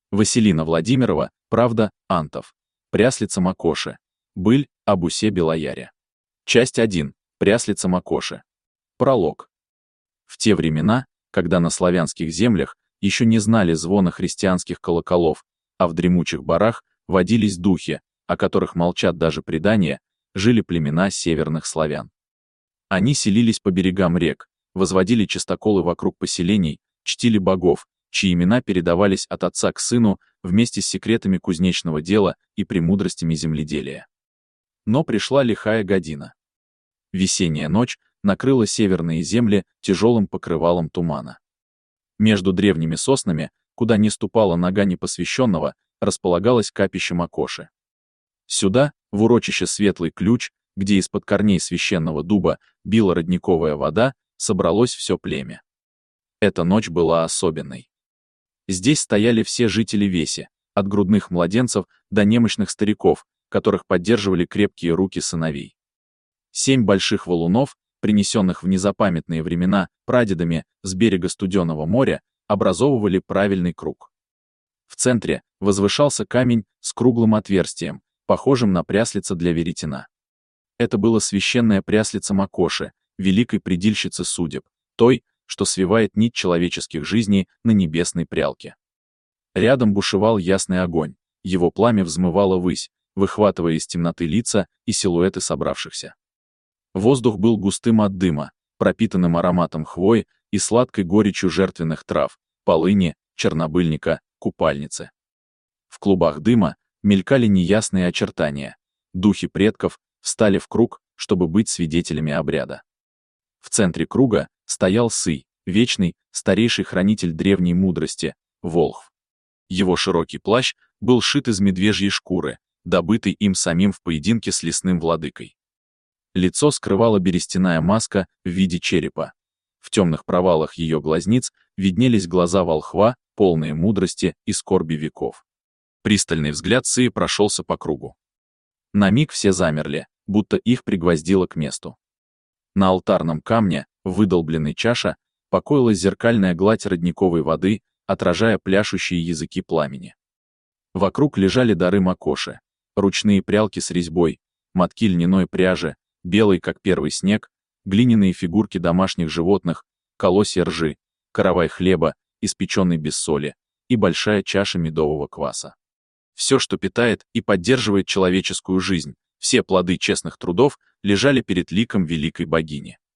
Василина Владимирова, правда, Антов. Пряслица Макоши. Быль об Усе Белояре. Часть 1. Пряслица Макоши. Пролог. В те времена, когда на славянских землях еще не знали звона христианских колоколов, а в дремучих барах водились духи, о которых молчат даже предания, жили племена северных славян. Они селились по берегам рек, возводили частоколы вокруг поселений, чтили богов, чьи имена передавались от отца к сыну вместе с секретами кузнечного дела и премудростями земледелия. Но пришла лихая година. Весенняя ночь накрыла северные земли тяжелым покрывалом тумана. Между древними соснами, куда не ступала нога непосвященного, располагалось капище Макоши. Сюда, в урочище Светлый Ключ, где из-под корней священного дуба била родниковая вода, собралось все племя. Эта ночь была особенной. Здесь стояли все жители Веси, от грудных младенцев до немощных стариков, которых поддерживали крепкие руки сыновей. 7 больших валунов, принесенных в незапамятные времена прадедами с берега Студенного моря, образовывали правильный круг. В центре возвышался камень с круглым отверстием, похожим на пряслица для веретена. Это было священная пряслица Макоши, великой предильщицы судеб, той, что свивает нить человеческих жизней на небесной прялке. Рядом бушевал ясный огонь, его пламя взмывало ввысь, выхватывая из темноты лица и силуэты собравшихся. Воздух был густым от дыма, пропитанным ароматом хвои и сладкой горечью жертвенных трав, полыни, чернобыльника, купальницы. В клубах дыма мелькали неясные очертания. Духи предков встали в круг, чтобы быть свидетелями обряда. В центре круга стоял Сый, вечный, старейший хранитель древней мудрости, Волхв. Его широкий плащ был шит из медвежьей шкуры, добытый им самим в поединке с лесным владыкой. Лицо скрывала берестяная маска в виде черепа. В темных провалах ее глазниц виднелись глаза волхва, полные мудрости и скорби веков. Пристальный взгляд Сыи прошелся по кругу. На миг все замерли, будто их пригвоздило к месту. На алтарном камне, выдолбленной чаша, покоилась зеркальная гладь родниковой воды, отражая пляшущие языки пламени. Вокруг лежали дары Макоши: ручные прялки с резьбой, мотки льняной пряжи, белый, как первый снег, глиняные фигурки домашних животных, колосья ржи, каравай хлеба, испеченный без соли, и большая чаша медового кваса. Все, что питает и поддерживает человеческую жизнь, все плоды честных трудов, лежали перед ликом великой богини.